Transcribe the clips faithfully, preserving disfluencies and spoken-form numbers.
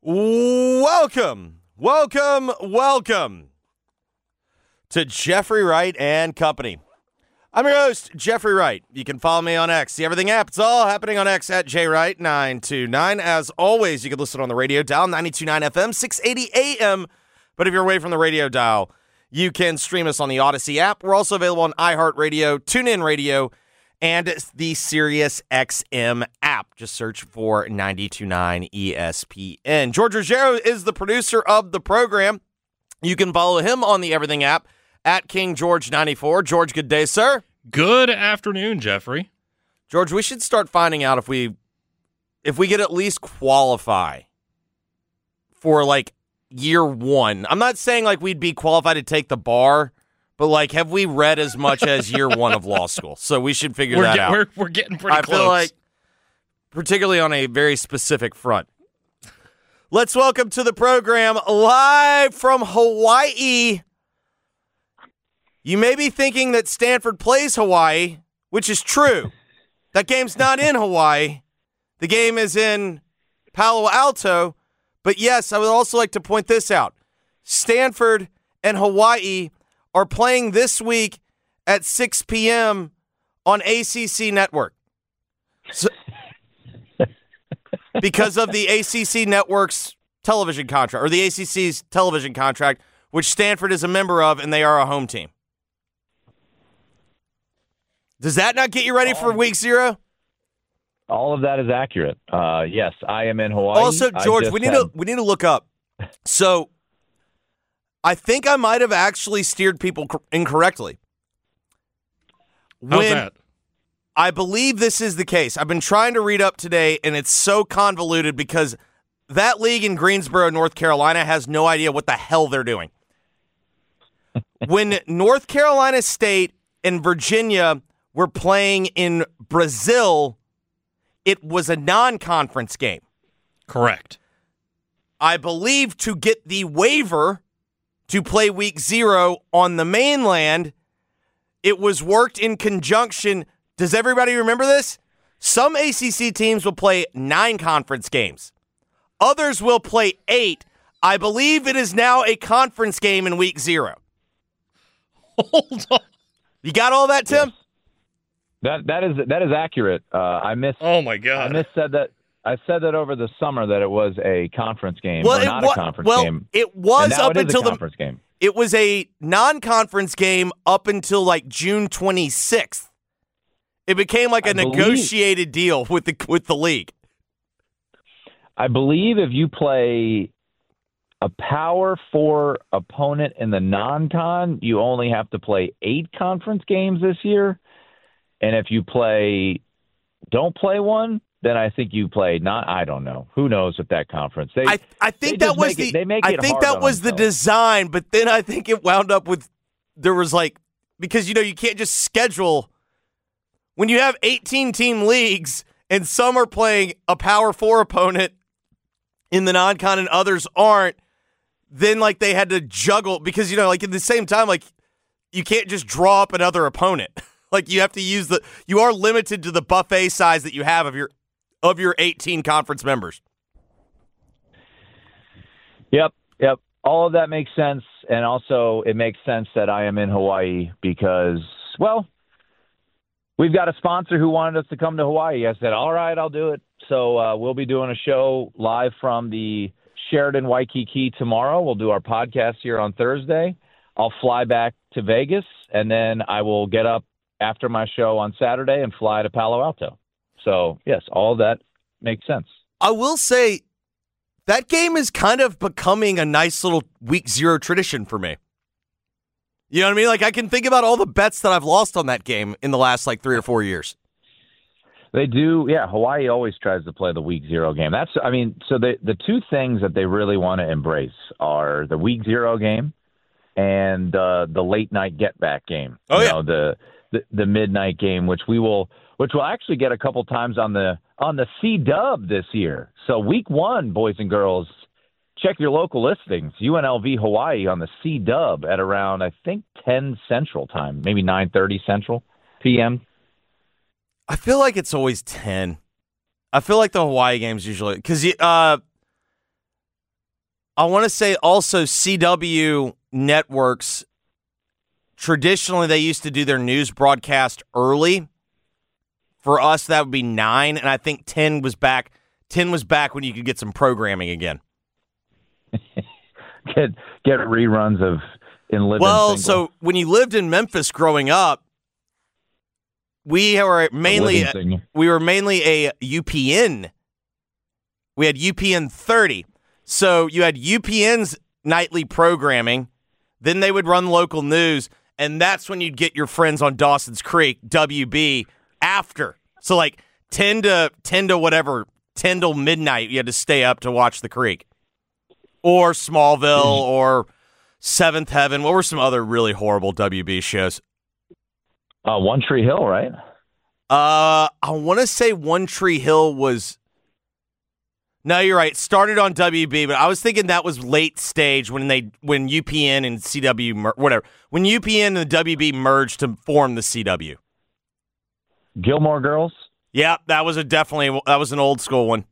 Welcome, welcome, welcome to Jeffrey Wright and Company. I'm your host, Jeffrey Wright. You can follow me on X, the Everything app. It's all happening on X at J Wright nine two nine. As always, you can listen on the radio dial, ninety-two point nine F M, six eighty A M. But if you're away from the radio dial, you can stream us on the Odyssey app. We're also available on iHeartRadio, TuneIn Radio, and the Sirius X M app. Just search for ninety-two point nine E S P N. George Ruggiero is the producer of the program. You can follow him on the Everything app at King George ninety-four. George, good day, sir. Good afternoon, Jeffrey. George, we should start finding out if we if we could at least qualify for, like, year one. I'm not saying, like, we'd be qualified to take the bar, but, like, have we read as much as year one of law school? So we should figure we're that get, out. We're, we're getting pretty I close. I feel like, particularly on a very specific front. Let's welcome to the program, live from Hawaii. You may be thinking that Stanford plays Hawaii, which is true. That game's not in Hawaii. The game is in Palo Alto. But yes, I would also like to point this out. Stanford and Hawaii are playing this week at six p.m. on A C C Network. So, because of the A C C Network's television contract, or the A C C's television contract, which Stanford is a member of, and they are a home team. Does that not get you ready for week zero? All of that is accurate. Uh, yes, I am in Hawaii. Also, George, we need had... to we need to look up. So, I think I might have actually steered people cor- incorrectly. How's When that? I believe this is the case. I've been trying to read up today, and it's so convoluted because that league in Greensboro, North Carolina, has no idea what the hell they're doing. When North Carolina State and Virginia were playing in Brazil, it was a non-conference game. Correct. I believe to get the waiver to play week zero on the mainland, it was worked in conjunction. Does everybody remember this? Some A C C teams will play nine conference games. Others will play eight. I believe it is now a conference game in week zero. Hold on. You got all that, Tim? Yes. That that is that is accurate. Uh, I missed. Oh my God. I missed said that. I said that over the summer that it was a conference game, Well, or it not wa- a conference well, game. it was And now up it is until a the conference game. It was a non-conference game up until like June twenty-sixth. It became like a I believe- negotiated deal with the with the league. I believe if you play a Power Four opponent in the non-con, you only have to play eight conference games this year. And if you play, don't play one, then I think you play not. I don't know. Who knows with that conference? They, I I think they that just was make the it, they make I it think hard that on was the themselves. design, but then I think it wound up with there was like because you know you can't just schedule when you have eighteen team leagues and some are playing a Power Four opponent in the non-con and others aren't. Then like they had to juggle because you know like at the same time like you can't just draw up another opponent. Like you have to use the you are limited to the buffet size that you have of your of your eighteen conference members. Yep, yep. All of that makes sense, and also it makes sense that I am in Hawaii because, well, we've got a sponsor who wanted us to come to Hawaii. I said, all right, I'll do it. So uh, we'll be doing a show live from the Sheraton Waikiki tomorrow. We'll do our podcast here on Thursday. I'll fly back to Vegas, and then I will get up after my show on Saturday and fly to Palo Alto. So, yes, all that makes sense. I will say that game is kind of becoming a nice little week zero tradition for me. You know what I mean? Like I can think about all the bets that I've lost on that game in the last like three or four years. They do, yeah. Hawaii always tries to play the week zero game. That's, I mean, so the the two things that they really want to embrace are the week zero game and uh, the late night get back game. Oh you yeah, know, the, the the midnight game, which we will, which will actually get a couple times on the on the C-Dub this year. So week one, boys and girls, check your local listings. U N L V Hawaii on the C-Dub at around I think ten Central time, maybe nine thirty Central P M. I feel like it's always ten. I feel like the Hawaii games usually because uh, I want to say also C W networks, traditionally they used to do their news broadcast early. For us, that would be nine, and I think ten was back. ten was back when you could get some programming again. get get reruns of in living. Well, single. so when you lived in Memphis growing up, we were mainly we were mainly a U P N. We had U P N thirty. So you had U P N's nightly programming, then they would run local news, and that's when you'd get your friends on Dawson's Creek, W B, after. So like ten to ten to whatever, ten till midnight, you had to stay up to watch the Creek. Or Smallville or Seventh Heaven. What were some other really horrible W B shows? Uh, One Tree Hill, right? Uh, I want to say One Tree Hill was... No, you're right. Started on W B, but I was thinking that was late stage when they when U P N and C W mer- whatever when U P N and the W B merged to form the C W. Gilmore Girls. Yeah, that was a definitely that was an old school one.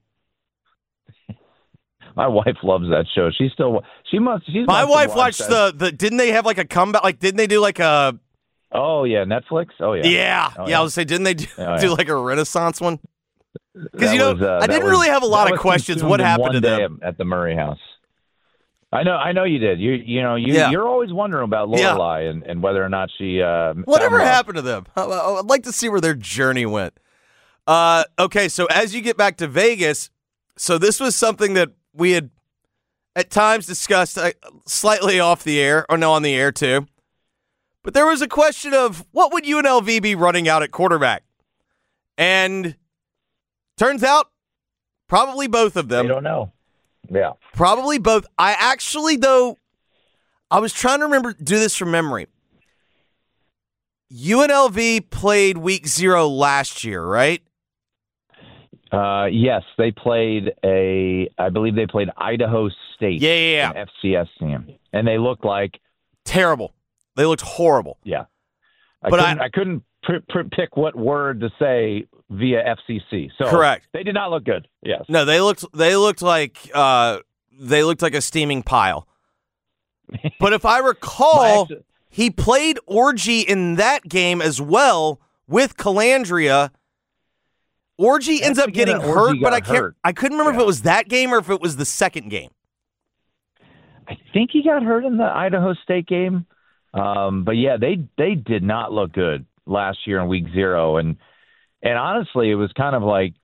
My wife loves that show. She still she must. She's My must wife have watched that. the the. Didn't they have like a comeback? Like, didn't they do like a? Oh yeah, Netflix. Oh yeah. Yeah, oh, yeah. yeah. I was say, didn't they do, oh, do yeah. like a Renaissance one? Because That you know, was, uh, I that didn't was- really have a lot that of was questions. consumed What in happened one to day them? at the Murray House? I know, I know you did. You, you know, you, Yeah. you're always wondering about Yeah. Lorelai and, and whether or not she. Uh, Whatever found love. happened to them? I- I- I'd like to see where their journey went. Uh, okay, so as you get back to Vegas, so this was something that we had at times discussed uh, slightly off the air, or no, on the air too. But there was a question of what would U N L V be running out at quarterback? And turns out, probably both of them. They don't know. Yeah. Probably both. I actually, though, I was trying to remember, do this from memory. U N L V played week zero last year, right? Uh, yes, they played a. I believe they played Idaho State. Yeah, yeah, yeah. An F C S team, and they looked like Terrible. They looked horrible. yeah. I But couldn't, I- I, couldn't pr- pr- pick what word to say via F C C. So Correct. They did not look good. Yes. No, they looked they looked like uh, they looked like a steaming pile. But if I recall, My ex- he played Orgy in that game as well with Calandria. Orgy ends I up forget getting that Orgy hurt, but got I can't. hurt. I couldn't remember if Yeah. it was that game or if it was the second game. I think he got hurt in the Idaho State game. Um, but yeah, they they did not look good last year in week zero, and and honestly, it was kind of like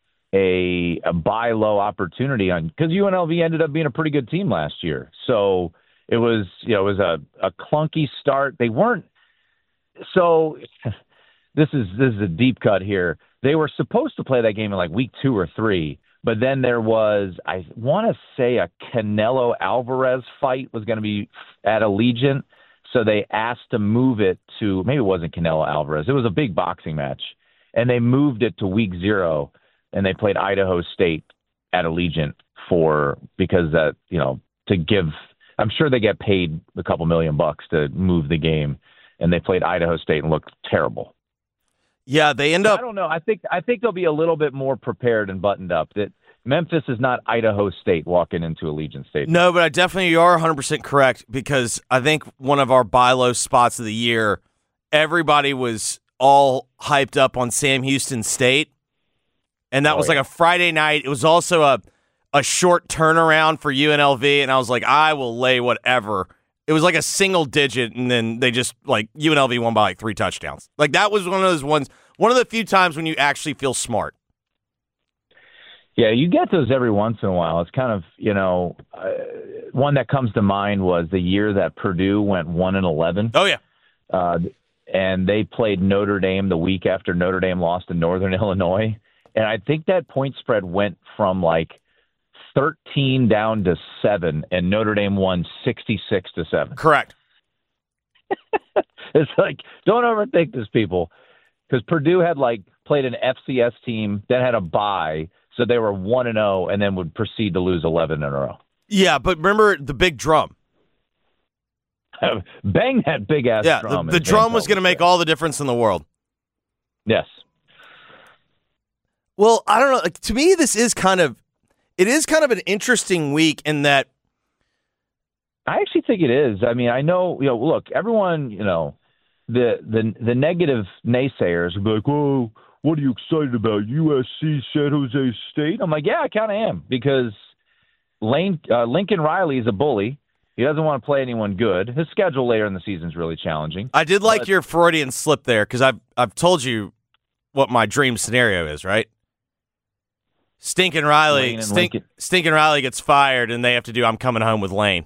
a a buy low opportunity on because U N L V ended up being a pretty good team last year. So it was you know it was a, a clunky start. They weren't so. This is this is a deep cut here. They were supposed to play that game in like week two or three, but then there was, I want to say, a Canelo Alvarez fight was going to be at Allegiant, so they asked to move it to, maybe it wasn't Canelo Alvarez. It was a big boxing match, and they moved it to week zero, and they played Idaho State at Allegiant for, because that, you know, to give, I'm sure they get paid a couple million bucks to move the game, and they played Idaho State and looked terrible. Yeah, they end up. I don't know. I think I think they'll be a little bit more prepared and buttoned up. That Memphis is not Idaho State walking into Allegiant Stadium. No, but I definitely you are one hundred percent correct because I think one of our buy low spots of the year, everybody was all hyped up on Sam Houston State, and that Oh, was yeah. like a Friday night. It was also a a short turnaround for U N L V, and I was like, I will lay whatever. It was like a single digit, and then they just, like, U N L V won by, like, three touchdowns. Like, that was one of those ones, one of the few times when you actually feel smart. Yeah, you get those every once in a while. It's kind of, you know, uh, one that comes to mind was the year that Purdue went one and eleven. Oh, yeah. Uh, and they played Notre Dame the week after Notre Dame lost to Northern Illinois. And I think that point spread went from, like, thirteen down to seven, and Notre Dame won sixty-six to seven. Correct. It's like, don't overthink this, people, because Purdue had like played an F C S team, then had a bye, so they were one and zero, and then would proceed to lose eleven in a row. Yeah, but remember the big drum. Bang that big ass Yeah, drum! the, the as drum Van was going to Pelt make said. all the difference in the world. Yes. Well, I don't know. Like, to me, this is kind of, it is kind of an interesting week in that I actually think it is. I mean, I know, you know, look, everyone, you know, the the the negative naysayers will be like, "Whoa, what are you excited about? U S C, San Jose State?" I'm like, yeah, I kind of am, because Lane uh, Lincoln Riley is a bully. He doesn't want to play anyone good. His schedule later in the season is really challenging. I did like but, your Freudian slip there, because I've I've told you what my dream scenario is, right? Stinking Riley, stink, Stinking Riley gets fired, and they have to do "I'm coming home with Lane."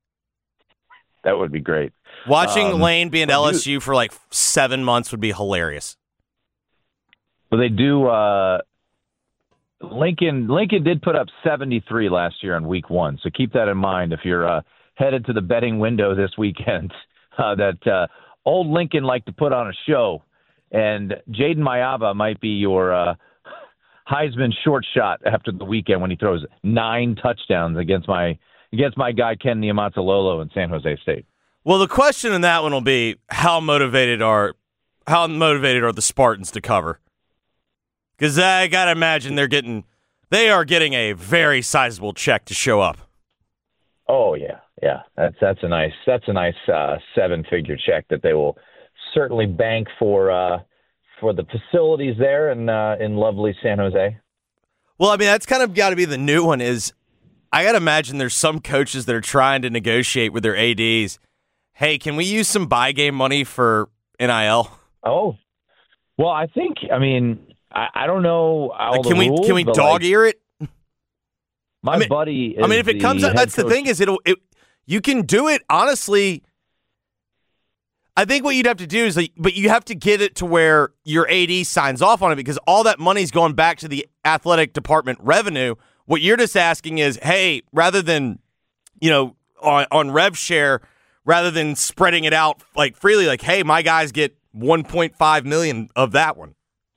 That would be great. Watching um, Lane be in L S U for like seven months would be hilarious. But they do. Uh, Lincoln Lincoln did put up seventy-three last year in week one, so keep that in mind if you're uh, headed to the betting window this weekend. Uh, that uh, old Lincoln liked to put on a show, and Jaden Mayaba might be your uh, Heisman short shot after the weekend when he throws nine touchdowns against my against my guy Ken Niumatalolo in San Jose State. Well, the question in that one will be how motivated are how motivated are the Spartans to cover? Because I gotta imagine they're getting they are getting a very sizable check to show up. Oh yeah, yeah. That's that's a nice that's a nice uh, seven figure check that they will certainly bank for uh, for the facilities there in uh, in lovely San Jose. Well, I mean that's kind of got to be the new one. Is I gotta imagine there's some coaches that are trying to negotiate with their A Ds. Hey, can we use some buy game money for N I L? Oh, well, I think I mean. I, I don't know all like, the can we rules, can we but dog like, ear it? My I mean, buddy. Is I mean, if it comes out, that's coach. the thing is it'll it. You can do it honestly. I think what you'd have to do is, like, but you have to get it to where your A D signs off on it, because all that money's going back to the athletic department revenue. What you're just asking is, hey, rather than, you know, on on rev share, rather than spreading it out like freely, like, hey, my guys get one point five million of that one.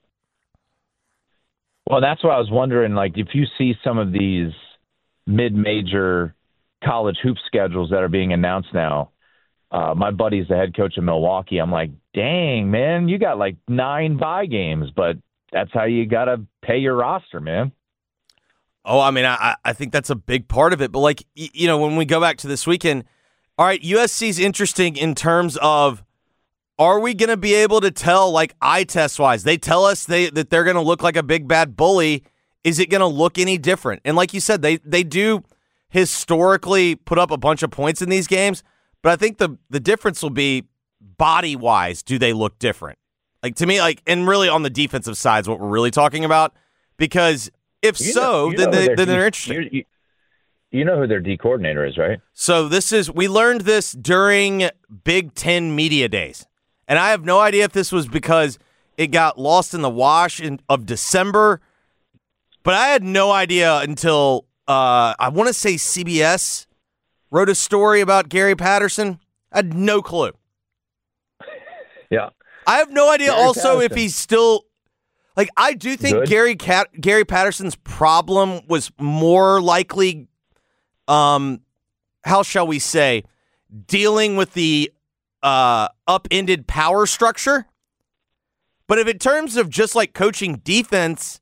Well, that's what I was wondering. Like, if you see some of these mid-major college hoop schedules that are being announced now, uh, my buddy's the head coach of Milwaukee. I'm like, dang, man, you got like nine bye games, but that's how you got to pay your roster, man. Oh, I mean, I I think that's a big part of it. But, like, you know, when we go back to this weekend, all right, U S C's interesting in terms of, are we going to be able to tell, like, eye test wise? They tell us they that they're going to look like a big bad bully. Is it going to look any different? And like you said, they they do historically put up a bunch of points in these games, but I think the the difference will be body wise. Do they look different? Like, to me, like, and really on the defensive side is what we're really talking about. Because if you so, know, then they, they're, then they're interesting. You, you, you know who their D coordinator is, right? So this is we learned this during Big Ten Media Days. And I have no idea if this was because it got lost in the wash in, of December, but I had no idea until uh, I want to say C B S wrote a story about Gary Patterson. I had no clue. Yeah. I have no idea Gary also Patterson. if he's still like I do think Good. Gary Cat, Gary Patterson's problem was more likely um how shall we say dealing with the Uh, upended power structure. But if in terms of just like coaching defense,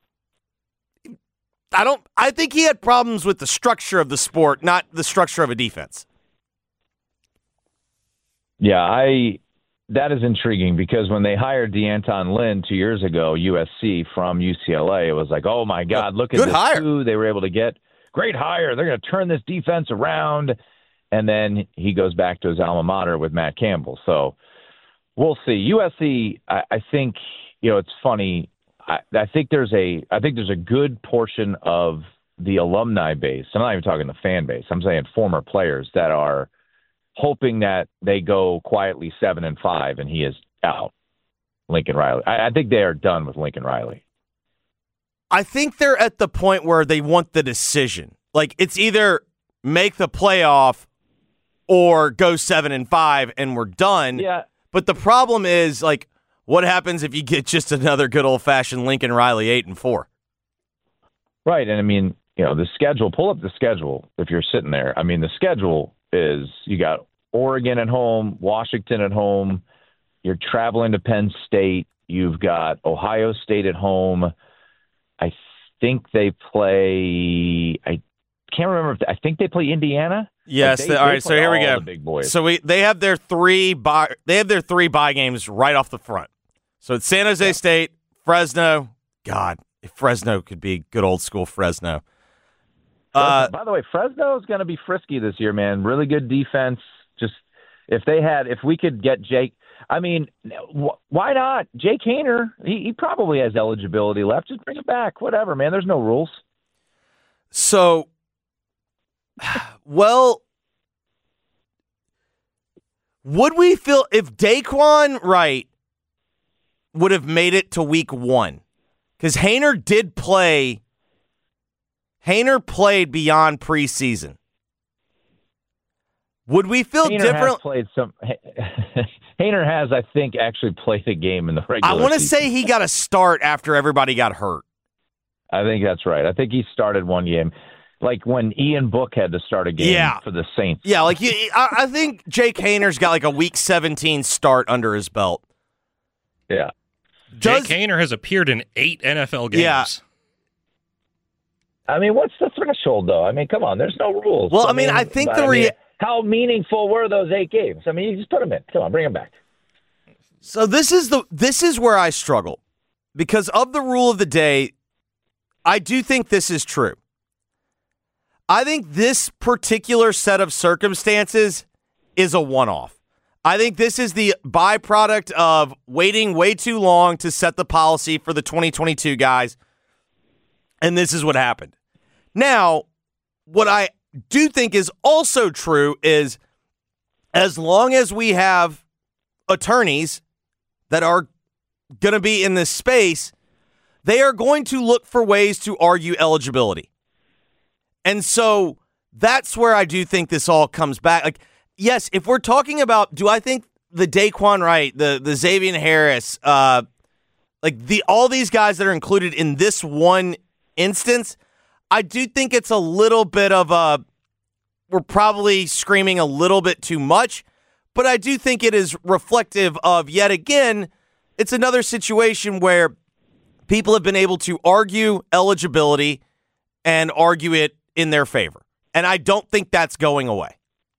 I don't I think he had problems with the structure of the sport, not the structure of a defense. Yeah, I that is intriguing, because when they hired DeAnton Lynn two years ago, U S C from U C L A, it was like, oh my God, look at Good this hire. coup they were able to get. Great hire. They're going to turn this defense around. And then he goes back to his alma mater with Matt Campbell. So we'll see. U S C, I, I think, you know, it's funny. I, I think there's a, I think there's a good portion of the alumni base. I'm not even talking the fan base. I'm saying former players that are hoping that they go quietly seven and five and he is out. Lincoln Riley. I, I think they are done with Lincoln Riley. I think they're at the point where they want the decision. Like, it's either make the playoff or go seven and five and we're done. Yeah. But the problem is, like, what happens if you get just another good old fashioned Lincoln Riley eight and four? Right. And I mean, you know, the schedule, pull up the schedule if you're sitting there. I mean, the schedule is you got Oregon at home, Washington at home, you're traveling to Penn State, you've got Ohio State at home. I think they play I can't remember. If I think they play Indiana. Yes. Like they, they, all they right. So play here we all go. the big boys. So we they have their three buy they have their three buy games right off the front. So it's San Jose yeah. State, Fresno. God, if Fresno could be good old school Fresno. Uh, By the way, Fresno is going to be frisky this year, man. Really good defense. Just if they had, if we could get Jake. I mean, wh- why not? Jake Haener, he, he probably has eligibility left. Just bring him back. Whatever, man. There's no rules. So, well, would we feel if Daquan Wright would have made it to week one? Because Haener did play. Haener played beyond preseason. Would we feel Haener different? Has played some. Haener has, I think, actually played a game in the regular. I want to season. say he got a start after everybody got hurt. I think that's right. I think he started one game, like when Ian Book had to start a game Yeah. for the Saints. Yeah, like you, I, I think Jake Haener's got like a week seventeen start under his belt. Yeah. Does, Jake Haener has appeared in eight N F L games. Yeah. I mean, what's the threshold, though? I mean, come on. There's no rules. Well, I mean, I think but, the I re- mean, how meaningful were those eight games? I mean, you just put them in. Come on, bring them back. So this is the this is where I struggle because of the rule of the day. I do think this is true. I think this particular set of circumstances is a one-off. I think this is the byproduct of waiting way too long to set the policy for the twenty twenty-two guys, and this is what happened. Now, what I do think is also true is as long as we have attorneys that are going to be in this space, they are going to look for ways to argue eligibility. And so that's where I do think this all comes back. Like, yes, if we're talking about, do I think the Daquan Wright, the the Xavier Harris, uh, like the all these guys that are included in this one instance, I do think it's a little bit of a, we're probably screaming a little bit too much, but I do think it is reflective of, yet again, it's another situation where people have been able to argue eligibility and argue it in their favor. And I don't think that's going away.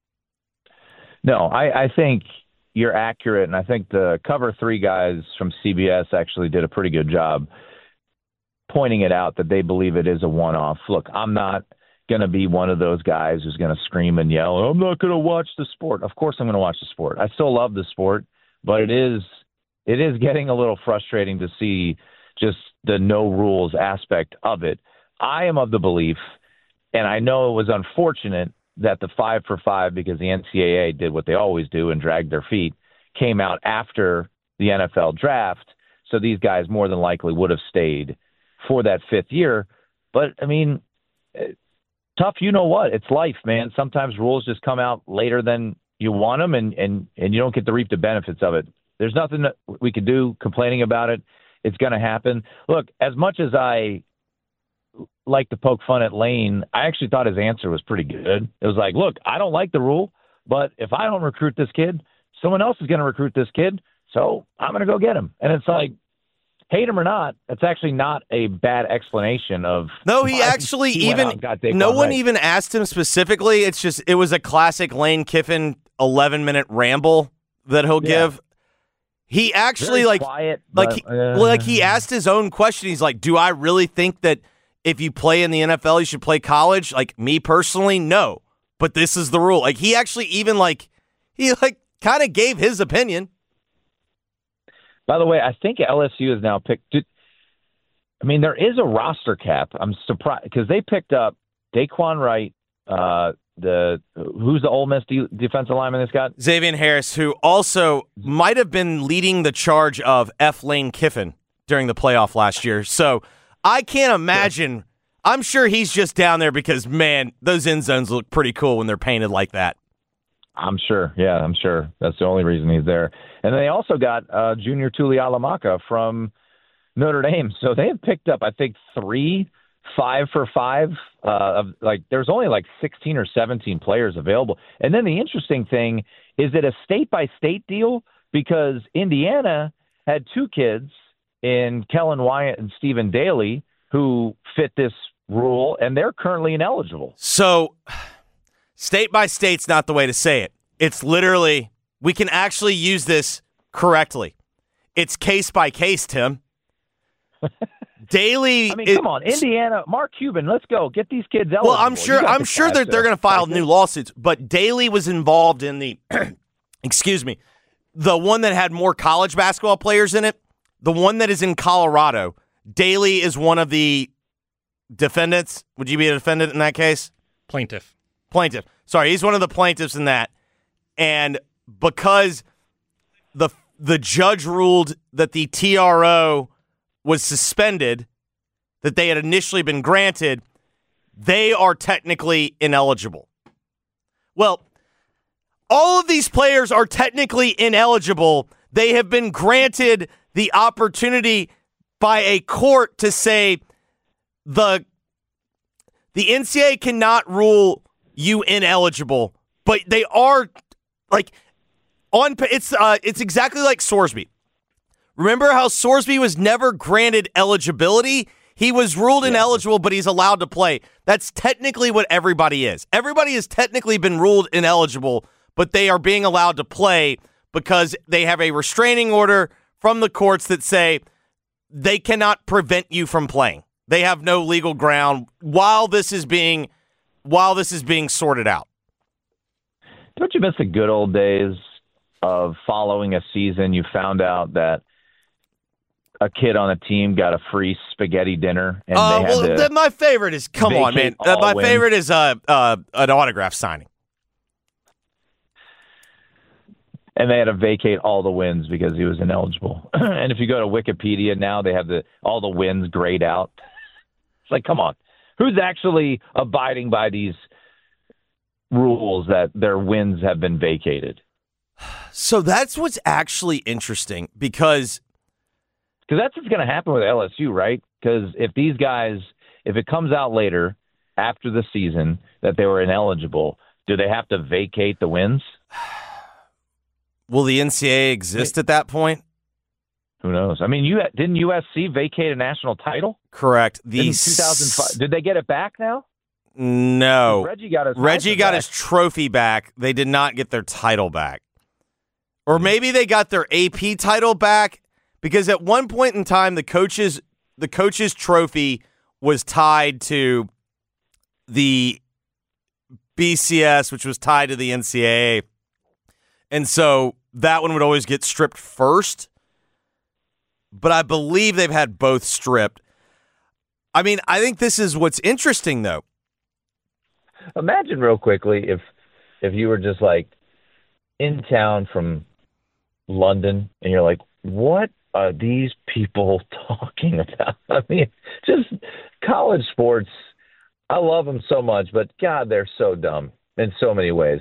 No, I, I think you're accurate, and I think the Cover three guys from C B S actually did a pretty good job pointing it out that they believe it is a one-off. Look, I'm not going to be one of those guys who's going to scream and yell, I'm not going to watch the sport. Of course I'm going to watch the sport. I still love the sport, but it is it is getting a little frustrating to see just the no rules aspect of it. I am of the belief, and I know it was unfortunate that the five for five, because the N C double A did what they always do and dragged their feet, came out after the N F L draft. So these guys more than likely would have stayed for that fifth year. But, I mean, tough, you know what? It's life, man. Sometimes rules just come out later than you want them, and, and, and you don't get to reap the benefits of it. There's nothing that we can do complaining about it. It's going to happen. Look, as much as I like to poke fun at Lane, I actually thought his answer was pretty good. It was like, look, I don't like the rule, but if I don't recruit this kid, someone else is going to recruit this kid, so I'm going to go get him. And it's like, hate him or not, that's actually not a bad explanation of. No, he actually he even, no one right. even asked him specifically. It's just, it was a classic Lane Kiffin eleven minute ramble that he'll Yeah. give. He actually Very like, quiet, like, but, he, uh, like he asked his own question. He's like, do I really think that if you play in the N F L, you should play college? Like, me personally, no. But this is the rule. Like, he actually even like, he like kind of gave his opinion. By the way, I think L S U has now picked. I mean, there is a roster cap. I'm surprised because they picked up Daquan Wright, uh, the who's the Ole Miss de- defensive lineman that's got Xavier Harris, who also might have been leading the charge of F. Lane Kiffin during the playoff last year. So I can't imagine. I'm sure he's just down there because, man, those end zones look pretty cool when they're painted like that. I'm sure. Yeah, I'm sure. That's the only reason he's there. And they also got uh, Junior Tuialamaka from Notre Dame. So they have picked up, I think, three five for five. Uh, of like, there's only like sixteen or seventeen players available. And then the interesting thing is that a state by state deal because Indiana had two kids in Kellen Wyatt and Stephen Daly who fit this rule, and they're currently ineligible. So, state by state's not the way to say it. It's literally, we can actually use this correctly. It's case by case, Tim. Daily. I mean, it, come on, Indiana, Mark Cuban, let's go get these kids eligible. Well, I'm sure. I'm sure that they're going to file new lawsuits. But Daly was involved in the, excuse me, the one that had more college basketball players in it. The one that is in Colorado. Daly is one of the defendants. Would you be a defendant in that case? Plaintiff. Plaintiff. Sorry, he's one of the plaintiffs in that. And because the the judge ruled that the T R O was suspended, that they had initially been granted, they are technically ineligible. Well, all of these players are technically ineligible. They have been granted the opportunity by a court to say the the N C double A cannot rule you ineligible, but they are like on. It's uh, it's exactly like Sorsby. Remember how Sorsby was never granted eligibility? He was ruled yeah. ineligible, but he's allowed to play. That's technically what everybody is. Everybody has technically been ruled ineligible, but they are being allowed to play because they have a restraining order from the courts that say they cannot prevent you from playing. They have no legal ground while this is being while this is being sorted out. Don't you miss the good old days of following a season? You found out that a kid on a team got a free spaghetti dinner, and uh, they had well, to my favorite is come on, man. Uh, my wins. favorite is uh, uh, an autograph signing. And they had to vacate all the wins because he was ineligible. And if you go to Wikipedia now, they have the all the wins grayed out. It's like, come on. Who's actually abiding by these rules that their wins have been vacated? So that's what's actually interesting because because that's what's going to happen with L S U, right? Because if these guys, if it comes out later after the season that they were ineligible, do they have to vacate the wins? Will the N C double A exist at that point? Who knows? I mean, you didn't U S C vacate a national title? Correct. The in two thousand five. Did they get it back now? No. Reggie got his Reggie got back. his trophy back. They did not get their title back. Or maybe they got their A P title back because at one point in time the coaches the coaches trophy was tied to the B C S, which was tied to the N C double A. And so that one would always get stripped first. But I believe they've had both stripped. I mean, I think this is what's interesting, though. Imagine real quickly if if you were just like in town from London and you're like, what are these people talking about? I mean, just college sports. I love them so much, but God, they're so dumb in so many ways.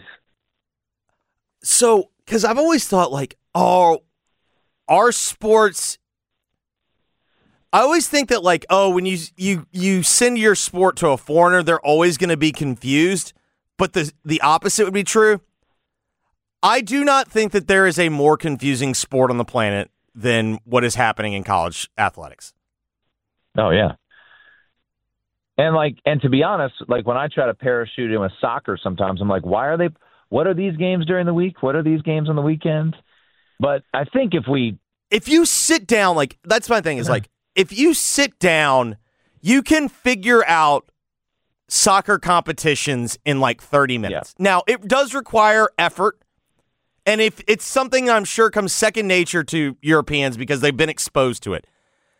So, because I've always thought, like, oh, our sports, I always think that, like, oh, when you you you send your sport to a foreigner, they're always going to be confused. But the the opposite would be true. I do not think that there is a more confusing sport on the planet than what is happening in college athletics. Oh, yeah. And, like, and to be honest, like, when I try to parachute in with soccer sometimes, I'm like, why are they... What are these games during the week? What are these games on the weekend? But I think if we... If you sit down, like, that's my thing, is like, if you sit down, you can figure out soccer competitions in like thirty minutes. Yeah. Now, it does require effort, and if it's something I'm sure comes second nature to Europeans because they've been exposed to it.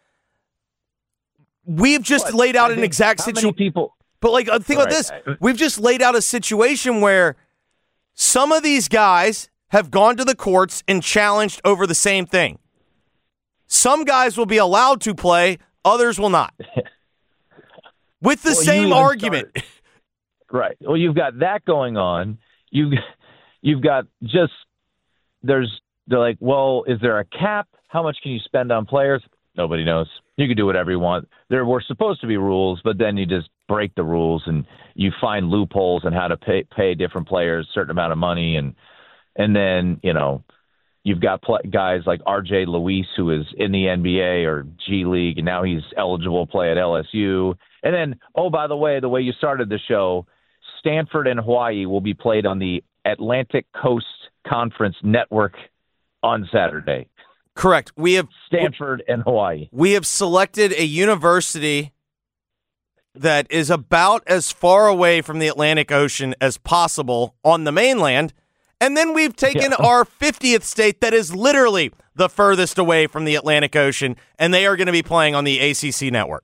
We've just what? laid out I an exact situation. people... But, like, think about right. this. We've just laid out a situation where some of these guys have gone to the courts and challenged over the same thing. Some guys will be allowed to play, others will not. With the well, same argument. Started. Right. Well, you've got that going on. You've, you've got just, there's, they're like, well, is there a cap? How much can you spend on players? Nobody knows. You can do whatever you want. There were supposed to be rules, but then you just break the rules and you find loopholes on how to pay pay different players a certain amount of money. And and then, you know, you've got pl- guys like R J Luis, who is in the N B A or G League, and now he's eligible to play at L S U. And then, oh, by the way, the way you started the show, Stanford and Hawaii will be played on the Atlantic Coast Conference Network on Saturday. Correct. We have Stanford and Hawaii. We have selected a university that is about as far away from the Atlantic Ocean as possible on the mainland. And then we've taken Yeah. our fiftieth state that is literally the furthest away from the Atlantic Ocean, and they are going to be playing on the A C C network.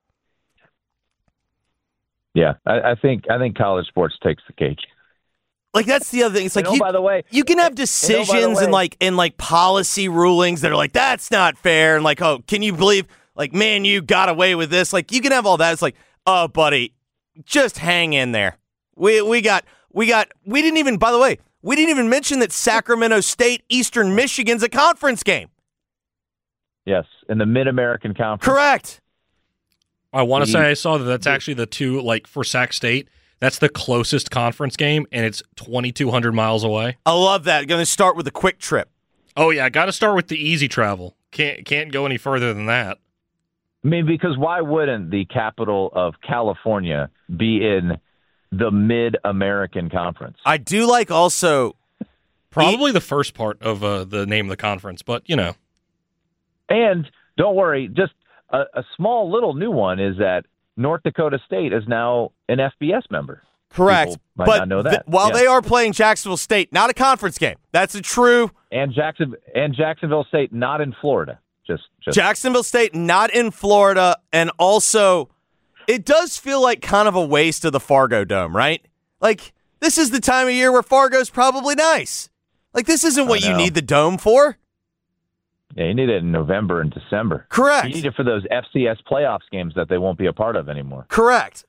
Yeah, I, I think I think college sports takes the cake. Like, that's the other thing. It's like, And oh, you, by the way, you can have and oh, by the decisions and way- like and like policy rulings that are like, that's not fair. And like, oh, can you believe, like, man, you got away with this? Like, you can have all that. It's like, oh, buddy, just hang in there. We we got we got we didn't even, by the way, we didn't even mention that Sacramento State Eastern Michigan's a conference game. Yes, in the Mid-American Conference. Correct. I want to We- say I saw that that's actually the two, like, for Sac State, that's the closest conference game, and it's twenty-two hundred miles away. I love that. Going to start with a quick trip. Oh, yeah, got to start with the easy travel. Can't can't go any further than that. I mean, because why wouldn't the capital of California be in the Mid-American Conference? I do like also, Probably the first part of uh, the name of the conference, but, you know. And don't worry, just a, a small little new one is that North Dakota State is now an F B S member. correct. People might But not know that. th- while Yeah. they are playing Jacksonville State, not a conference game. That's a true And Jackson and Jacksonville State not in Florida. Just, just Jacksonville State, not in Florida, and also it does feel like kind of a waste of the Fargo Dome, right? Like, this is the time of year where Fargo's probably nice. Like, this isn't what I you know. need the Dome for. yeah, you need it in November and December. Correct. You need it for those F C S playoffs games that they won't be a part of anymore. Correct.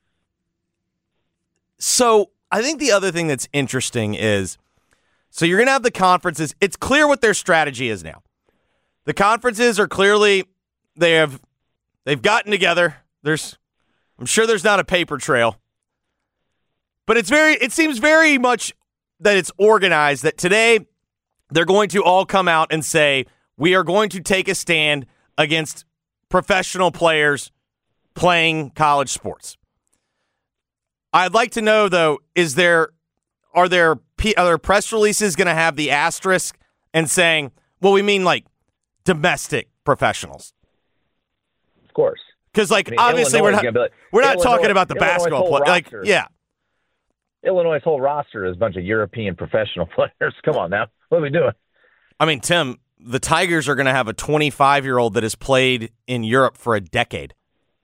So I think the other thing that's interesting is, so you're going to have the conferences. It's clear what their strategy is now. The conferences are clearly, they have, they've gotten together. There's, I'm sure there's not a paper trail, but it's very, it seems very much that it's organized, that today they're going to all come out and say, we are going to take a stand against professional players playing college sports. I'd like to know, though, is there are there P- are there press releases going to have the asterisk and saying, well, we mean like domestic professionals? Of course. Because like I mean, obviously Illinois we're is not gonna be like- we're not Illinois- talking about the Illinois' basketball whole play. Like roster. yeah, Illinois' whole roster is a bunch of European professional players. Come on now. What are we doing? I mean, Tim, the Tigers are going to have a twenty-five year old that has played in Europe for a decade.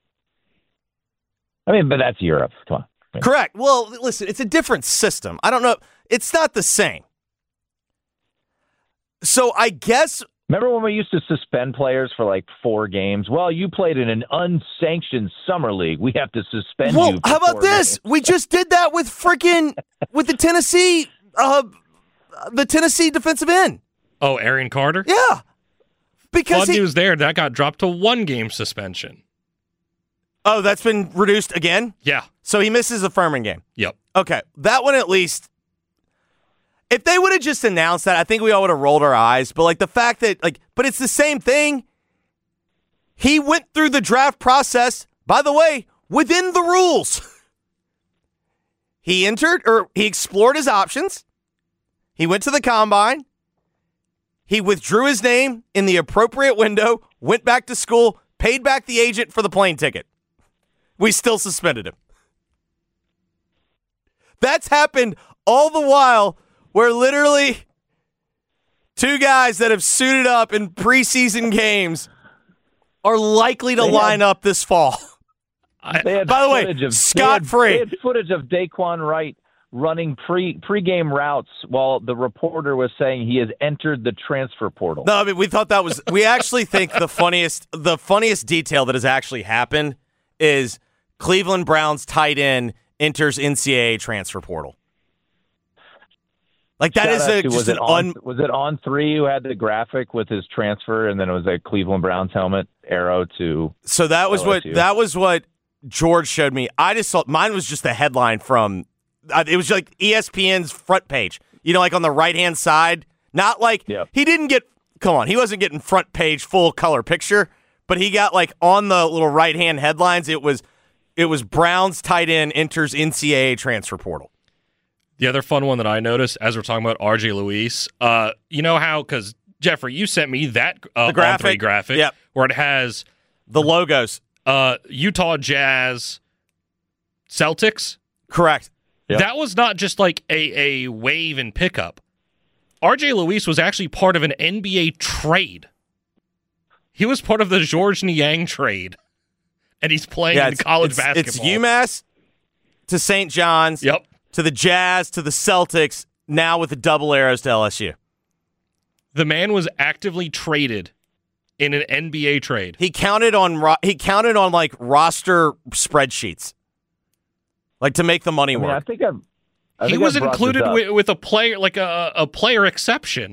I mean, but that's Europe. Come on. I mean, Correct. Well, listen, it's a different system. I don't know. It's not the same. So I guess remember when we used to suspend players for like four games? Well, you played in an unsanctioned summer league. We have to suspend Well, you. for how about four this? games. We just did that with freaking with the Tennessee, uh, the Tennessee defensive end. Oh, Arian Carter? Yeah, because Fun he, news there. That got dropped to one game suspension. oh, that's been reduced again. Yeah. So he misses the Furman game. Yep. Okay, that one at least. If they would have just announced that, I think we all would have rolled our eyes. But like the fact that like, but it's the same thing. He went through the draft process, by the way, within the rules. He entered or he explored his options. He went to the combine. He withdrew his name in the appropriate window, went back to school, paid back the agent for the plane ticket. We still suspended him. That's happened all the while where literally two guys that have suited up in preseason games are likely to They line had- up this fall. I, They had By the way, footage of- scot-free. They had, they had footage of Daquan Wright running pre pregame routes while the reporter was saying he has entered the transfer portal. No, I mean we thought that was. We actually think the funniest, the funniest detail that has actually happened is Cleveland Browns tight end enters N C double A transfer portal. Like that Shout is out a, to- just was an it on un. was it on three who had the graphic with his transfer, and then it was a Cleveland Browns helmet arrow to. So that was L S U. what that was what George showed me. I just saw mine was just the headline from. Uh, it was like E S P N's front page. You know, like on the right hand side. Not like Yep. he didn't get. Come on, he wasn't getting front page full color picture, but he got like on the little right hand headlines. It was. It was Browns tight end enters N C double A transfer portal. The other fun one that I noticed as we're talking about R J Luis, uh, you know how, because Jeffrey, you sent me that uh, The graphic. on three graphic Yep. where it has The logos. uh, Utah Jazz, Celtics. Correct. Yep. That was not just like a, a wave and pickup. R J Luis was actually part of an N B A trade. He was part of the George Niang trade, and he's playing Yeah, in it's, college it's, basketball. it's UMass to Saint John's Yep. to the Jazz to the Celtics, now with the double arrows to L S U. The man was actively traded in an N B A trade. He counted on ro- he counted on like roster spreadsheets, like to make the money I mean, I work. think I've. I He think was I've brought included this up. with, with a player, like a, a player exception.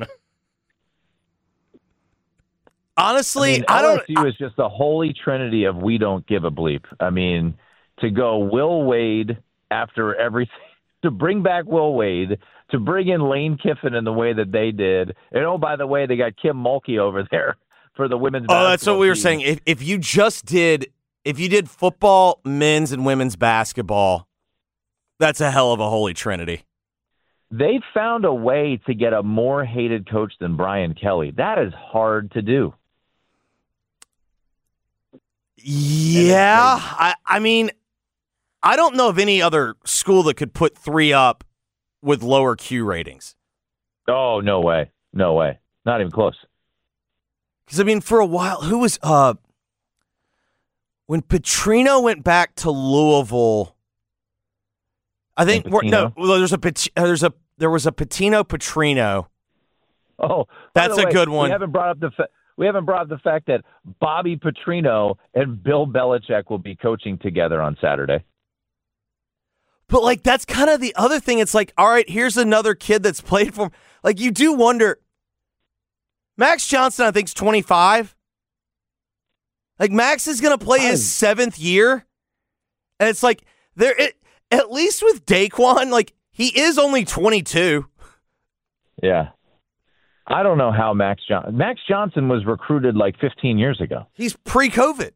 Honestly, I, mean, I don't. L S U is just the holy trinity of we don't give a bleep. I mean, to go Will Wade after everything, to bring back Will Wade, to bring in Lane Kiffin in the way that they did, and oh, by the way, they got Kim Mulkey over there for the women's. Oh, that's what we were team. saying. If if you just did if you did football, men's and women's basketball, that's a hell of a holy trinity. They found a way to get a more hated coach than Brian Kelly. That is hard to do. Yeah, I, I mean, I don't know of any other school that could put three up with lower Q ratings. Oh, no way. No way. Not even close. Because, I mean, for a while, who was, uh, when Petrino went back to Louisville, I think, And we're- no, Pitino? well, there's a, Pat- there's a, there was a Patino Petrino. Oh, by That's the a way, good one. We haven't brought up the fa- we haven't brought up the fact that Bobby Petrino and Bill Belichick will be coaching together on Saturday. But, like, that's kind of the other thing. It's like, all right, here's another kid that's played for him. Like, you do wonder, Max Johnson, I think, is twenty-five. Like, Max is going to play his seventh year. And it's like, there, it, at least with Daquan, like, he is only twenty-two. Yeah. I don't know how Max John- Max Johnson was recruited like fifteen years ago. He's pre-COVID.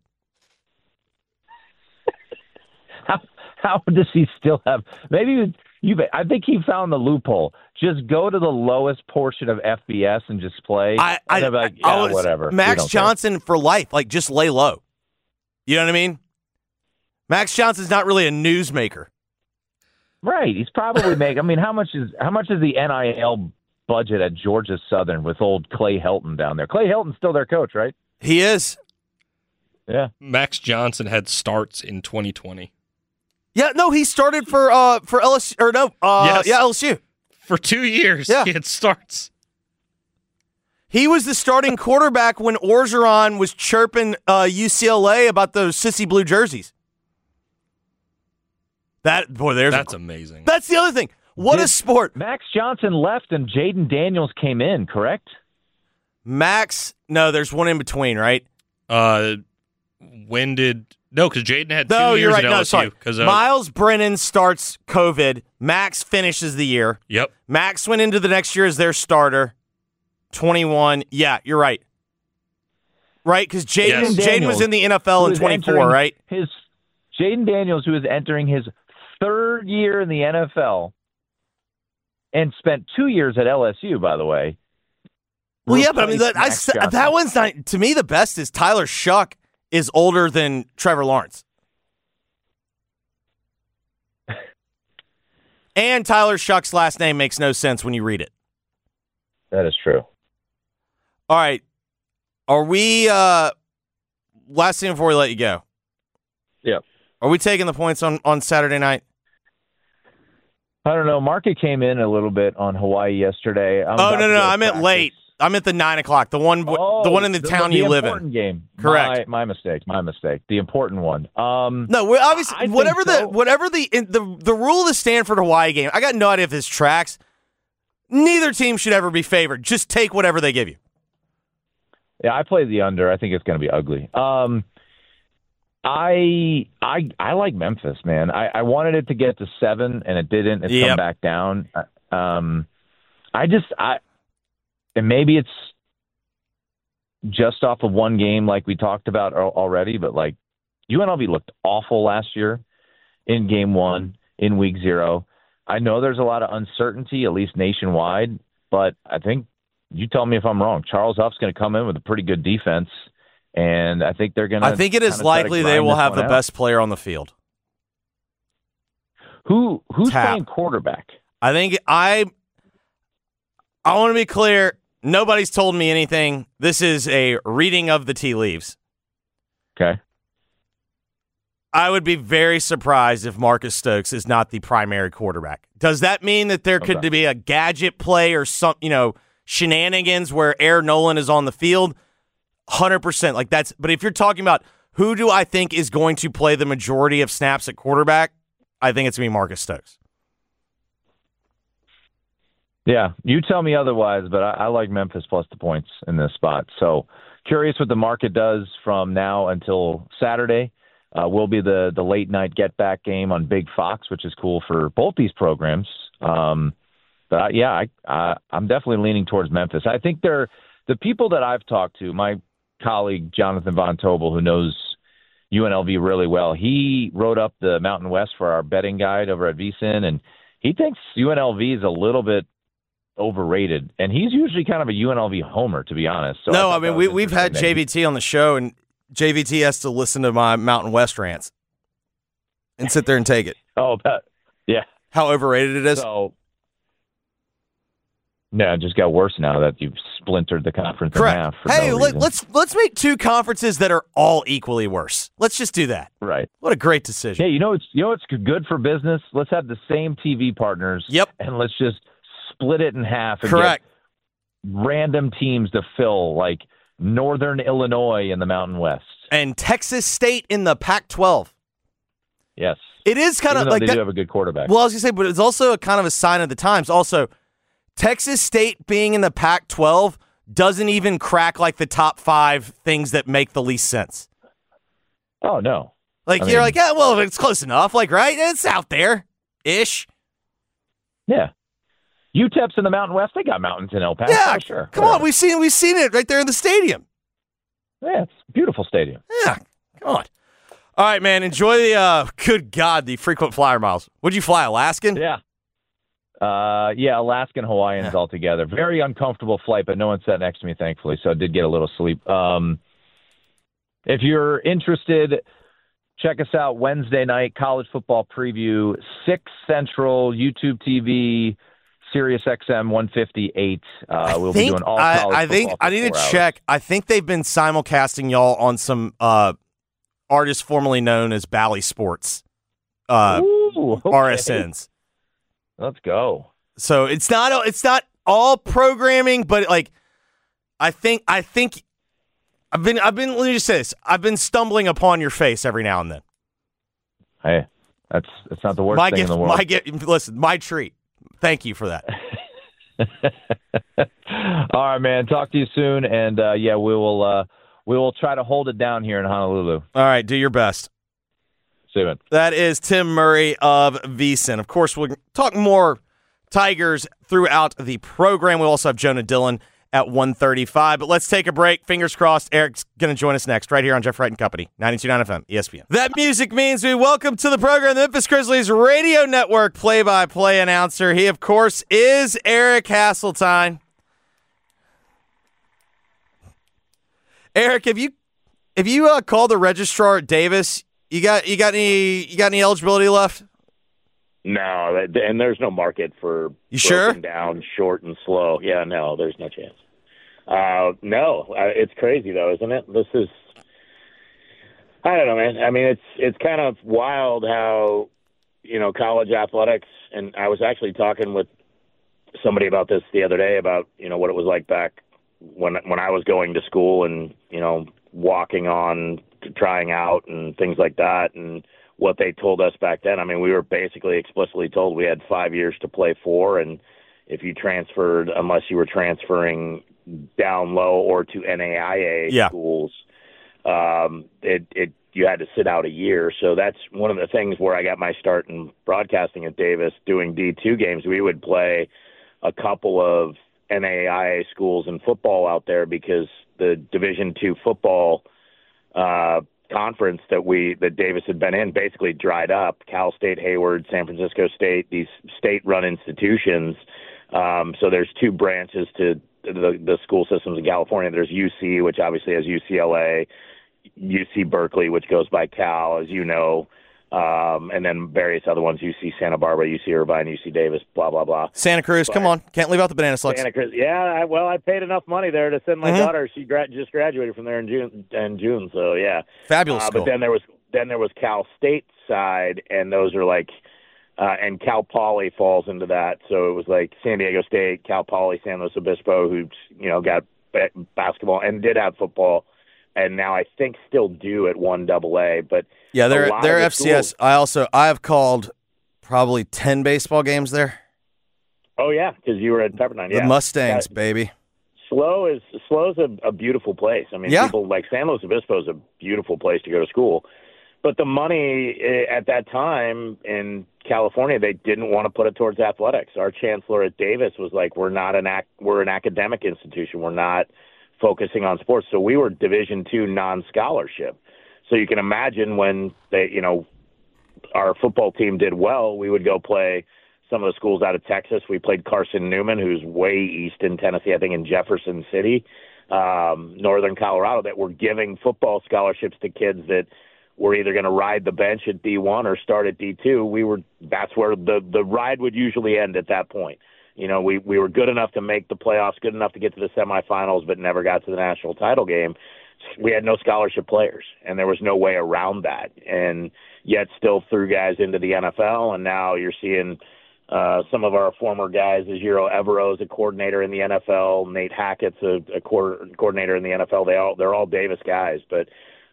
How how does he still have? Maybe you. I think he found the loophole. Just go to the lowest portion of F B S and just play. I, I, and they're like, I yeah, was- whatever. We Max don't care. Johnson for life. Like, just lay low. You know what I mean? Max Johnson's not really a newsmaker. Right. He's probably making. I mean, how much is how much is the N I L budget at Georgia Southern with old Clay Helton down there? Clay Helton's still their coach, right? He is. Yeah. Max Johnson had starts in twenty twenty. Yeah, no, he started for uh for L S U or no, uh Yes. yeah, L S U. For two years, Yeah. he had starts. He was the starting quarterback when Orgeron was chirping uh, U C L A about those sissy blue jerseys. That boy, there's That's a, amazing. that's the other thing. What Did- a sport, Max Johnson left and Jaden Daniels came in, correct? Max. No, there's one in between, right? Uh, when did no? Because Jaden had two No, years you're right. at No, L S U. sorry. Because uh, Miles Brennan starts COVID. Max finishes the year. yep, Max went into the next year as their starter. twenty-one. Yeah, you're right. Right, because Jaden Yes. Jaden was in the N F L Who in is twenty-four, entering right? His Jaden Daniels, who is entering his third year in the N F L and spent two years at L S U, by the way. Well, yeah, but I mean, that, I, Max s- Johnson. that one's not, to me, the best is Tyler Shuck is older than Trevor Lawrence. And Tyler Shuck's last name makes no sense when you read it. That is true. All right. Are we, uh, last thing before we let you go. Yep. Are we taking the points on, on Saturday night? I don't know. Market came in a little bit on Hawaii yesterday. I'm Oh, about no, to no, go no. to I meant practice. late. I meant the nine o'clock, the one, Oh, the one in the, town you live in. important game. Correct. My, my mistake. My mistake. The important one. Um, No, we're obviously I think whatever the so. whatever the in, the the rule of the Stanford Hawaii game. I got no idea if this tracks. Neither team should ever be favored. Just take whatever they give you. Yeah, I played the under. I think it's going to be ugly. Um, I I I like Memphis, man. I, I wanted it to get to seven, and it didn't. It's Yep. come back down. Um, I just I and maybe it's just off of one game, like we talked about al- already. But like, U N L V looked awful last year in game one, in week zero. I know there's a lot of uncertainty, at least nationwide, but I think, you tell me if I'm wrong, Charles Huff's going to come in with a pretty good defense, and I think they're going to. I think it is likely they will have the out. best player on the field. Who Who's Tap. playing quarterback? I think I I want to be clear. Nobody's told me anything. This is a reading of the tea leaves. Okay. I would be very surprised if Marcus Stokes is not the primary quarterback. Does that mean that there could okay. be a gadget play or some, you know, shenanigans where Aaron Nolan is on the field? one hundred percent. Like that's. But if you're talking about who do I think is going to play the majority of snaps at quarterback, I think it's going to be Marcus Stokes. Yeah, you tell me otherwise, but I, I like Memphis plus the points in this spot. So curious what the market does from now until Saturday. Uh, will be the the late night get back game on Big Fox, which is cool for both these programs. Um, but I, yeah, I, I, I'm definitely leaning towards Memphis. I think they're the people that I've talked to. My colleague Jonathan Von Tobel, who knows U N L V really well, he wrote up the Mountain West for our betting guide over at VSiN, and he thinks U N L V is a little bit overrated, and he's usually kind of a U N L V homer, to be honest. So no, I, I mean we we've had J V T on the show, and J V T has to listen to my Mountain West rants and sit there and take it. Oh, that, yeah. How overrated it is. So, yeah, it just got worse now that you've splintered the conference Correct. in half. For hey, no let, reason. let's let's make two conferences that are all equally worse. Let's just do that. Right. What a great decision. Hey, you know it's you know it's good for business. Let's have the same T V partners. Yep. And let's just split it in half. And Correct. Get random teams to fill, like Northern Illinois in the Mountain West. And Texas State in the Pac twelve. Yes. It is kind Even of like they that, do have a good quarterback. Well, I was going to say, but it's also a kind of a sign of the times. Also, Texas State being in the Pac twelve doesn't even crack like the top five things that make the least sense. Oh, no. Like, I you're mean, like, yeah, well, it's close enough. Like, right? It's out there-ish. Yeah. U T E P's in the Mountain West. They got mountains in El Paso. Yeah, sure. Come Whatever. on, we've seen we've seen it right there in the stadium. Yeah, it's a beautiful stadium. Yeah, come on. All right, man. Enjoy the. Uh, good God, the frequent flyer miles. Would you fly Alaskan? Yeah. Uh, yeah, Alaskan Hawaiians all together. Very uncomfortable flight, but no one sat next to me, thankfully, so I did get a little sleep. Um, if you're interested, check us out Wednesday night, college football preview, six Central, YouTube T V. Sirius X M one fifty-eight. Uh, we'll think, be doing all college I, I think I need to hours. check. I think they've been simulcasting y'all on some uh, artists formerly known as Bally Sports uh, Ooh, okay. R S Ns. Let's go. So it's not it's not all programming, but like I think I think I've been I've been let me just say this. I've been stumbling upon your face every now and then. Hey, that's that's not the worst my thing gift, in the world. My gift, listen, my treat. Thank you for that. All right, man. Talk to you soon, and uh, yeah, we will uh, we will try to hold it down here in Honolulu. All right, do your best. See you, man. That is Tim Murray of VSiN. Of course, we'll talk more Tigers throughout the program. We'll also have Jonah Dillon at one thirty-five. But let's take a break. Fingers crossed. Eric's going to join us next right here on Jeff Wright and Company, ninety-two point nine F M, E S P N. That music means we welcome to the program the Memphis Grizzlies Radio Network play-by-play announcer. He, of course, is Eric Hasseltine. Eric, have you have you uh, called the registrar at Davis? You got you got any you got any eligibility left? No, and there's no market for you sure down short and slow. Yeah, no, there's no chance. Uh, no, uh, it's crazy though, isn't it? This is, I don't know, man. I mean, it's it's kind of wild how, you know, college athletics. And I was actually talking with somebody about this the other day about, you know, what it was like back when when I was going to school and, you know, walking on, trying out and things like that, and what they told us back then. I mean, we were basically explicitly told we had five years to play for, and if you transferred, unless you were transferring down low or to N A I A yeah. schools, um, it, it you had to sit out a year. So that's one of the things where I got my start in broadcasting at Davis, doing D two games. We would play a couple of N A I A schools in football out there because the Division two football uh, conference that we that Davis had been in basically dried up. Cal State, Hayward, San Francisco State, these state-run institutions. Um, so there's two branches to the, the school systems in California. There's U C, which obviously has U C L A, U C Berkeley, which goes by Cal, as you know, um, and then various other ones, U C Santa Barbara, U C Irvine, U C Davis, blah, blah, blah. Santa Cruz, but, come on. Can't leave out the Banana Slugs. Santa Cruz, yeah, I, well, I paid enough money there to send my mm-hmm. daughter. She gra- just graduated from there in June, in June so yeah. Fabulous uh, school. But then there was then there was Cal State side, and those are like, uh, and Cal Poly falls into that. So it was like San Diego State, Cal Poly, San Luis Obispo, who, you know, got basketball and did have football, and now I think still do at one double A. But yeah, they're they're the F C S. Schools, I also I have called probably ten baseball games there. Oh yeah, because you were at Pepperdine. Yeah, the Mustangs, that, baby. Slow is Slow's a, a beautiful place. I mean, yeah. people like San Luis Obispo is a beautiful place to go to school, but the money at that time in California, they didn't want to put it towards athletics. Our chancellor at Davis was like, "We're not an ac- we're an academic institution. We're not focusing on sports." So we were Division two non-scholarship. So you can imagine when they, you know, our football team did well, we would go play some of the schools out of Texas. We played Carson Newman, who's way east in Tennessee, I think in Jefferson City, um, northern Colorado, that were giving football scholarships to kids that were either going to ride the bench at D one or start at D two. We were that's where the the ride would usually end at that point. You know, we we were good enough to make the playoffs, good enough to get to the semifinals, but never got to the national title game. We had no scholarship players, and there was no way around that. And yet still threw guys into the N F L, and now you're seeing uh, some of our former guys, Ejiro Evero is a coordinator in the N F L, Nate Hackett's a, a co- coordinator in the N F L. They all they're all Davis guys, but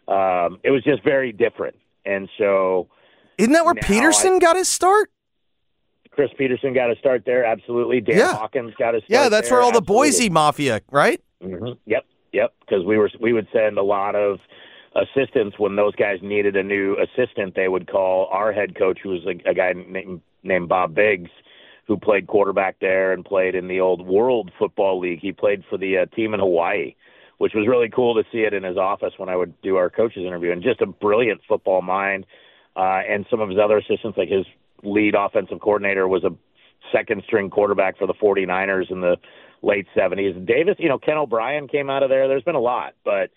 um, it was just very different. And so, isn't that where Peterson I, got his start? Chris Peterson got his start there, absolutely. Dan yeah. Hawkins got his start Yeah, that's there, where all absolutely. the Boise Mafia, right? Mm-hmm. Yep, yep. Because we were we would send a lot of assistants when those guys needed a new assistant. They would call our head coach, who was a, a guy named named Bob Biggs, who played quarterback there and played in the old World Football League. He played for the uh, team in Hawaii, which was really cool to see it in his office when I would do our coaches interview. And just a brilliant football mind. Uh, and some of his other assistants, like his lead offensive coordinator, was a second-string quarterback for the 49ers in the late seventies. Davis, you know, Ken O'Brien came out of there. There's been a lot. But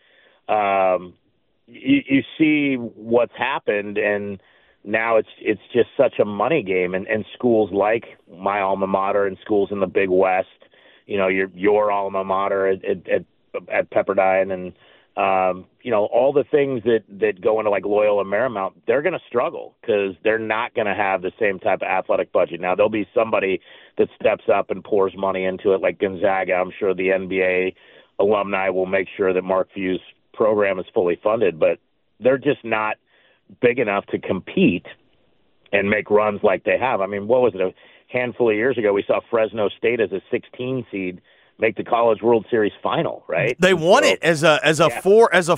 um, you, you see what's happened, and now it's it's just such a money game. And, and schools like my alma mater and schools in the Big West, you know, your your alma mater at, at, at, at Pepperdine and, um, you know, all the things that, that go into like Loyola Marymount, they're going to struggle because they're not going to have the same type of athletic budget. Now, there'll be somebody that steps up and pours money into it like Gonzaga. I'm sure the N B A alumni will make sure that Mark Few's program is fully funded, but they're just not big enough to compete and make runs like they have. I mean, what was it, a handful of years ago, we saw Fresno State as a sixteen seed make the College World Series final, right? They won so, it as a as a yeah. four as a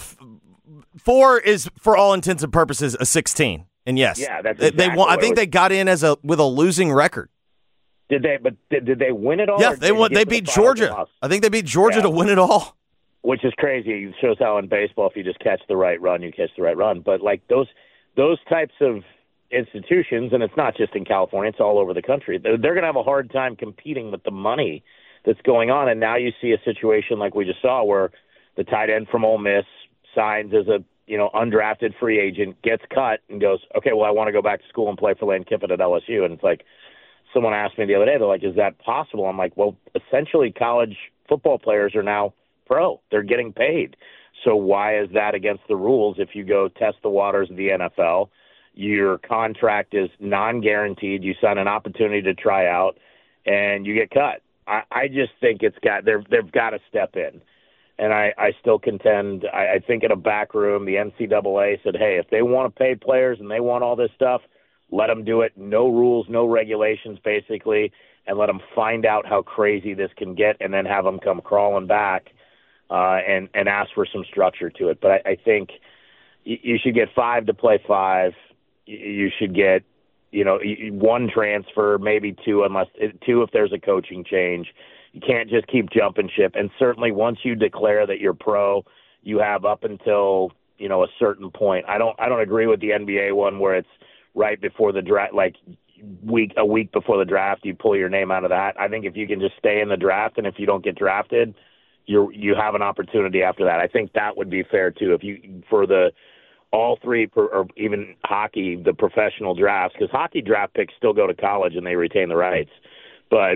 four is for all intents and purposes a sixteen. And yes, yeah, that's they, exactly they won. I think they got in as a with a losing record. Did they? But did, did they win it all? Yeah, they won. They, they beat Georgia. I think they beat Georgia yeah. to win it all. Which is crazy. It shows how in baseball, if you just catch the right run, you catch the right run. But like those those types of institutions, and it's not just in California, it's all over the country. They're, they're going to have a hard time competing with the money that's going on. And now you see a situation like we just saw where the tight end from Ole Miss signs as a, you know, undrafted free agent, gets cut and goes, okay, well, I want to go back to school and play for Lane Kiffin at L S U. And it's like, someone asked me the other day, they're like, is that possible? I'm like, well, essentially college football players are now pro. They're getting paid. So why is that against the rules? If you go test the waters of the N F L, your contract is non-guaranteed. You sign an opportunity to try out and you get cut. I, I just think it's got they've they've got to step in, and I, I still contend. I, I think in a back room, the N C double A said, "Hey, if they want to pay players and they want all this stuff, let them do it. No rules, no regulations, basically, and let them find out how crazy this can get, and then have them come crawling back uh, and and ask for some structure to it." But I, I think you, you should get five to play five. You should get, you know, one transfer, maybe two, unless two if there's a coaching change. You can't just keep jumping ship. And certainly once you declare that you're pro, you have up until, you know, a certain point. I don't I don't agree with the N B A one where it's right before the draft, like week a week before the draft, you pull your name out of that. I think if you can just stay in the draft, and if you don't get drafted, you you have an opportunity after that. I think that would be fair too. If you for the all three, or even hockey, the professional drafts, because hockey draft picks still go to college and they retain the rights. But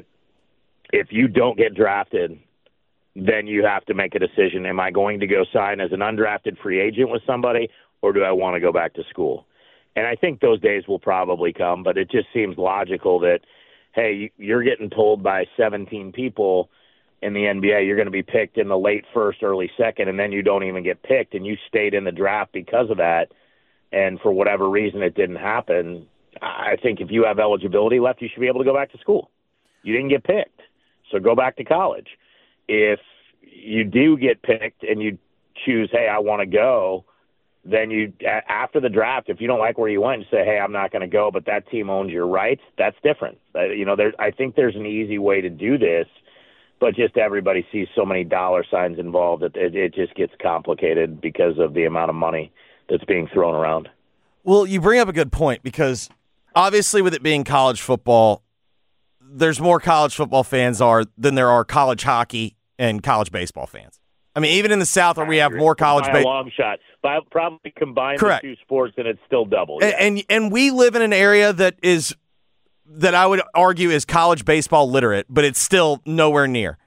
if you don't get drafted, then you have to make a decision. Am I going to go sign as an undrafted free agent with somebody, or do I want to go back to school? And I think those days will probably come, but it just seems logical that, hey, you're getting told by seventeen people in the N B A you're going to be picked in the late first, early second, and then you don't even get picked, and you stayed in the draft because of that, and for whatever reason it didn't happen. I think if you have eligibility left, you should be able to go back to school. You didn't get picked, so go back to college. If you do get picked and you choose, hey, I want to go, then you, after the draft, if you don't like where you went, and say, hey, I'm not going to go, but that team owns your rights, that's different. Uh, you know, there, I think there's an easy way to do this, but just everybody sees so many dollar signs involved that it, it just gets complicated because of the amount of money that's being thrown around. Well, you bring up a good point, because obviously with it being college football, there's more college football fans are than there are college hockey and college baseball fans. I mean, even in the South, where we have more college baseball. By a long shot. By probably combine Correct. the two sports, and it's still double. And, yeah. and and we live in an area that is that I would argue is college baseball literate, but it's still nowhere near.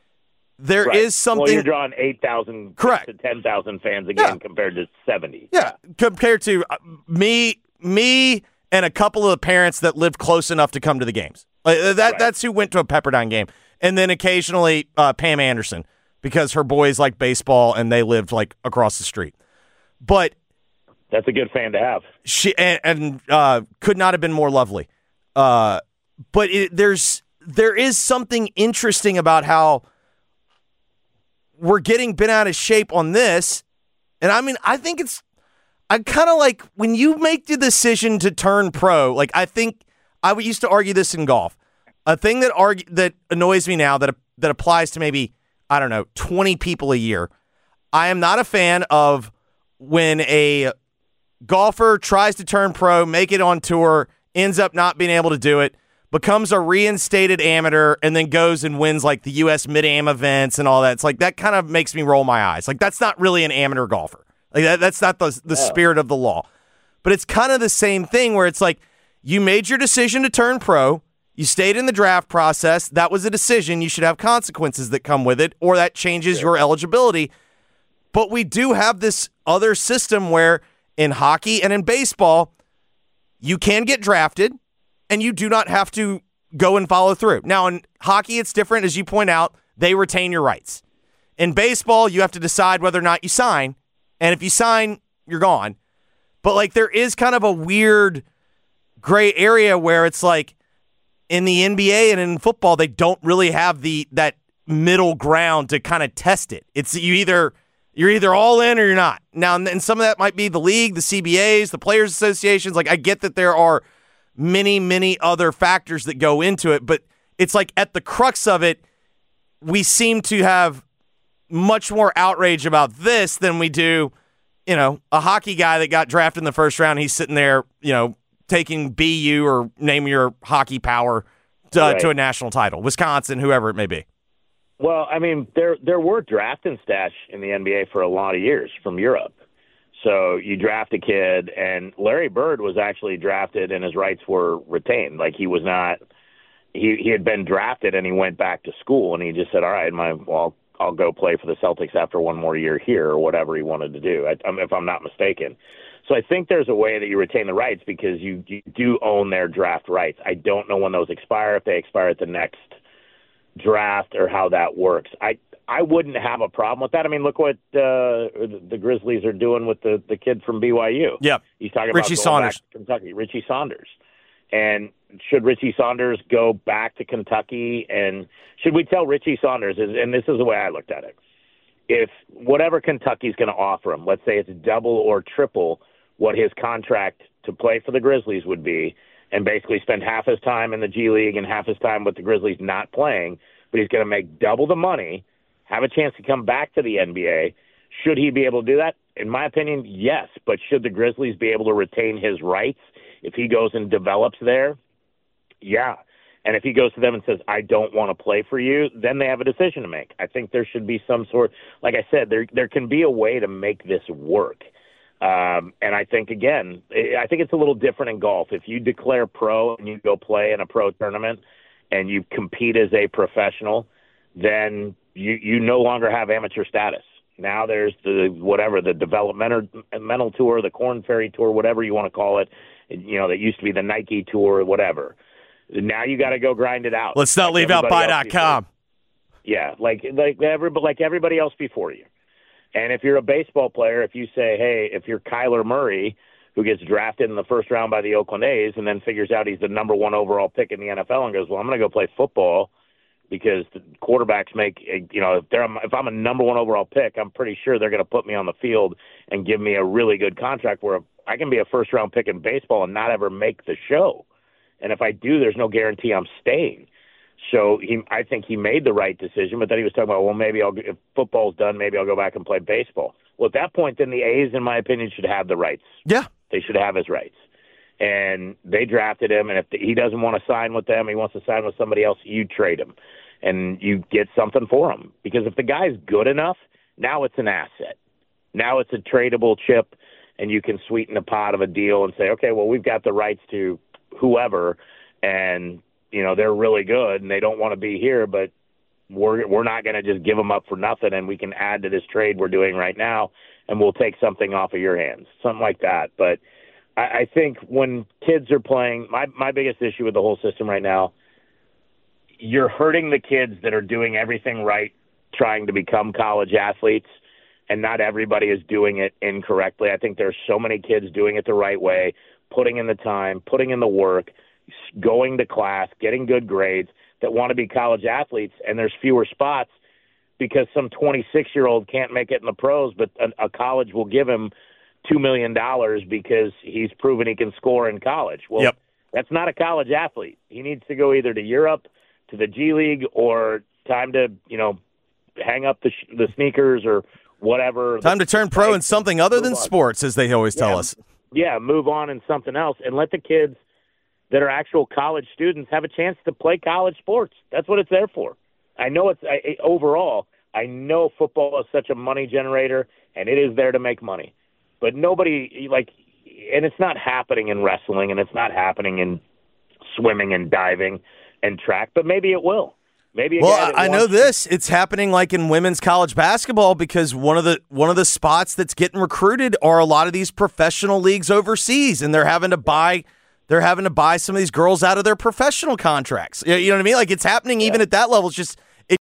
There right. is something. Well, you're drawing eight thousand Correct. to ten thousand fans a game yeah. compared to seventy. Yeah, yeah. Compared to uh, me, me, and a couple of the parents that lived close enough to come to the games. Like, that right. that's who went to a Pepperdine game, and then occasionally uh, Pam Anderson, because her boys like baseball and they lived like across the street. But that's a good fan to have. She and, and uh, could not have been more lovely. Uh, but it, there's there is something interesting about how we're getting bent out of shape on this, and I mean I think it's I kind of like when you make the decision to turn pro. Like I think. I used to argue this in golf. A thing that argue, that annoys me now that that applies to maybe, I don't know, twenty people a year. I am not a fan of when a golfer tries to turn pro, make it on tour, ends up not being able to do it, becomes a reinstated amateur, and then goes and wins like the U S Mid-Am events and all that. It's like that kind of makes me roll my eyes. Like that's not really an amateur golfer. Like that, that's not the the yeah. spirit of the law. But it's kind of the same thing where it's like, you made your decision to turn pro. You stayed in the draft process. That was a decision. You should have consequences that come with it, or that changes your eligibility. But we do have this other system where in hockey and in baseball, you can get drafted, and you do not have to go and follow through. Now, in hockey, it's different. As you point out, they retain your rights. In baseball, you have to decide whether or not you sign, and if you sign, you're gone. But, like, there is kind of a weird gray area where it's like in the N B A and in football, they don't really have the that middle ground to kind of test it. It's you either you're either all in or you're not. Now, and some of that might be the league, the C B As, the players associations. Like I get that there are many, many other factors that go into it, but it's like at the crux of it, we seem to have much more outrage about this than we do, you know, a hockey guy that got drafted in the first round. He's sitting there, you know, taking B U or name your hockey power to, right. to a national title, Wisconsin, whoever it may be. Well, I mean, there there were draft and stash in the N B A for a lot of years from Europe. So you draft a kid, and Larry Bird was actually drafted, and his rights were retained. Like he was not, he he had been drafted, and he went back to school, and he just said, "All right, my well, I'll go play for the Celtics after one more year here," or whatever he wanted to do. I, if I'm not mistaken. So I think there's a way that you retain the rights because you, you do own their draft rights. I don't know when those expire, if they expire at the next draft or how that works. I I wouldn't have a problem with that. I mean, look what uh, the Grizzlies are doing with the, the kid from B Y U. Yeah, he's talking about Richie going Saunders. back to Kentucky, Richie Saunders. And should Richie Saunders go back to Kentucky? And should we tell Richie Saunders, and this is the way I looked at it, if whatever Kentucky's going to offer him, let's say it's double or triple what his contract to play for the Grizzlies would be, and basically spend half his time in the G League and half his time with the Grizzlies not playing, but he's going to make double the money, have a chance to come back to the N B A. Should he be able to do that? in my opinion, yes. But should the Grizzlies be able to retain his rights if he goes and develops there? Yeah. And if he goes to them and says, I don't want to play for you, then they have a decision to make. I think there should be some sort, like I said, there there can be a way to make this work. Um, and I think, again, I think it's a little different in golf. If you declare pro and you go play in a pro tournament and you compete as a professional, then you, you no longer have amateur status. Now there's the, whatever, the developmental tour, the Korn Ferry Tour, whatever you want to call it. You know, that used to be the Nike Tour or whatever. Now you got to go grind it out. Let's not like leave out buy dot com. Yeah, like like every, like everybody else before you. And if you're a baseball player, if you say, hey, if you're Kyler Murray, who gets drafted in the first round by the Oakland A's and then figures out he's the number one overall pick in the N F L and goes, well, I'm going to go play football because the quarterbacks make, you know, if, they're, if I'm a number one overall pick, I'm pretty sure they're going to put me on the field and give me a really good contract where I can be a first-round pick in baseball and not ever make the show. And if I do, there's no guarantee I'm staying. So he, I think he made the right decision, but then he was talking about, well, maybe I'll, if football's done, maybe I'll go back and play baseball. Well, at that point, then the A's, in my opinion, should have the rights. Yeah. They should have his rights. And they drafted him, and if the, he doesn't want to sign with them, he wants to sign with somebody else, you trade him. And you get something for him. Because if the guy's good enough, now it's an asset. Now it's a tradable chip, and you can sweeten the pot of a deal and say, okay, well, we've got the rights to whoever, and you know they're really good, and they don't want to be here, but we're we're not going to just give them up for nothing, and we can add to this trade we're doing right now, and we'll take something off of your hands, something like that. But I, I think when kids are playing, my my biggest issue with the whole system right now, you're hurting the kids that are doing everything right, trying to become college athletes, and not everybody is doing it incorrectly. I think there's so many kids doing it the right way, putting in the time, putting in the work, going to class, getting good grades, that want to be college athletes, and there's fewer spots because some twenty-six-year-old can't make it in the pros, but a, a college will give him two million dollars because he's proven he can score in college. Well, yep. That's not a college athlete. He needs to go either to Europe, to the G League, or time to, you know, hang up the, sh- the sneakers or whatever. Time to turn pro in something other than on. sports, as they always tell yeah, us. Yeah, move on in something else and let the kids that are actual college students have a chance to play college sports. That's what it's there for. I know it's I, overall, I know football is such a money generator, and it is there to make money. But nobody, like, and it's not happening in wrestling, and it's not happening in swimming and diving and track, but maybe it will. Maybe. A well, guy that I know wants this. To- it's happening like in women's college basketball because one of the one of the spots that's getting recruited are a lot of these professional leagues overseas, and they're having to buy they're having to buy some of these girls out of their professional contracts. You know what I mean? Like it's happening even yeah. at that level. It's just